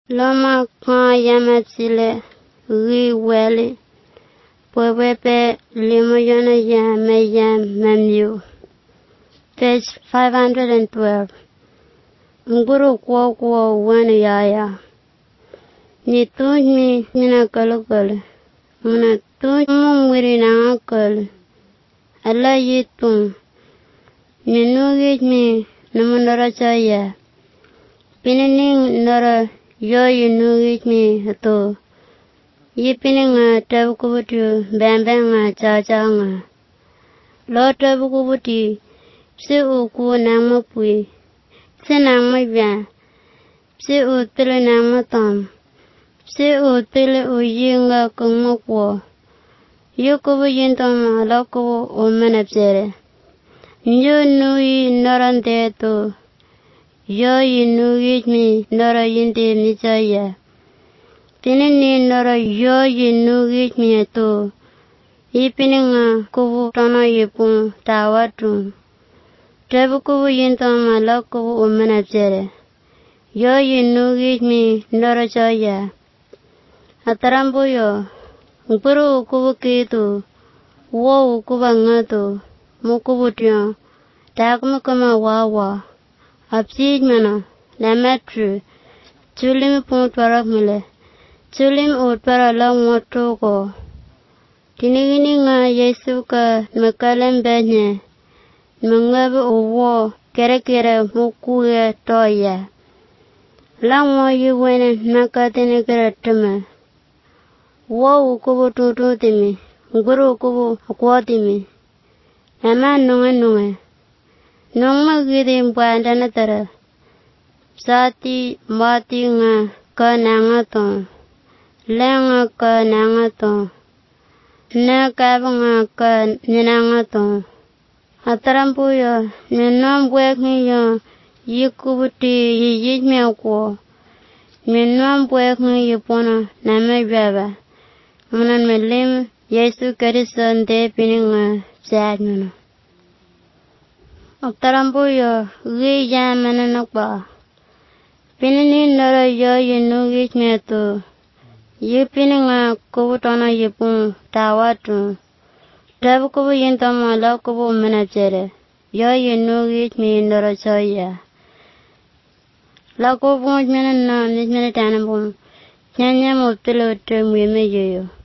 Loma kwa yamatile ri wele Pwewepe limoyona ya meya memyu. Page 512. Nguru kwa wani yaya. Ni tunmi mina kalukale. Muna tunmu mwiri na akale. Ala yitum. Minugi mi namunara chaya. Pinining nara yoyi nugi mi to. Yipini nga tabukubutu bambe nga chacha nga. Lo tabukubuti si uku nangma pui. Si nangma vya. Si utili nangma tom. Si utili uyi nga kungma kwa. Yukubu yintoma lo kubu umanapsere. Nyo nuyi norante to. Yoyi nuyi mi nora yinte michaya. Tinini nora yoyi nugi miyeto. Ipini nga kubu tono yipung tawatu. Tebu kubu yintoma la kubu umanapsere. Yoyi nugi mi nora chaya. Atarambuyo. Nguru kubu kitu. Wo kuba ngato. Mukubu tiyo. Takmukama wawa. Apsij mana. Namatru. Chulimi pung twarak mile. Chulim utpara la mwotoko. Tinigini nga Yesu ka makalam benye. Mangabu uwo kere mukuye toya. La mwa yuwene makatini kere tume. Wo ukubu tututimi. Nguru ukubu akwatimi. Nama nunge. Nungma gidi mbwanda natara. Sati mati nga ka nangatong. Lenga ka nangatong. Nakaba nga ka ninangatong. Atarampuyo, ninom bwek niyo, yikubuti yiyijme ko. Ninom bwek niyo pono namajaba. Munan melim, Yesu Karisto nde pininga sajmano. Atarampuyo, ri jamana nakba. Pinini nara yo yinugi meto. Yipini nga kubu tono yipung tawatu. Tabu kubu yintama la kubu manapsere. Yo yinugi mi nara chaya. La kubu mjmena na nijmena tanabum. Nyanya muptilo te mweme yoyo.